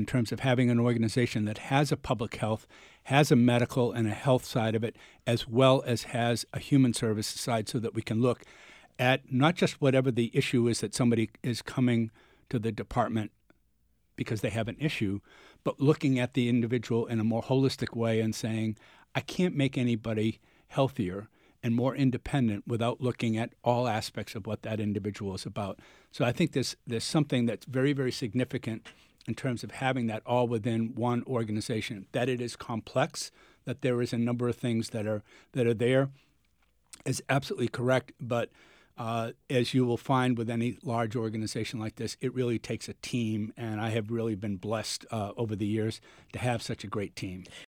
in terms of having an organization that has a public health, has a medical and a health side of it, as well as has a human services side, so that we can look at not just whatever the issue is that somebody is coming to the department because they have an issue, but looking at the individual in a more holistic way and saying, I can't make anybody healthier and more independent without looking at all aspects of what that individual is about. So I think there's something that's very, very significant in terms of having that all within one organization, that it is complex, that there is a number of things that are there is absolutely correct. But as you will find with any large organization like this, it really takes a team, and I have really been blessed over the years to have such a great team.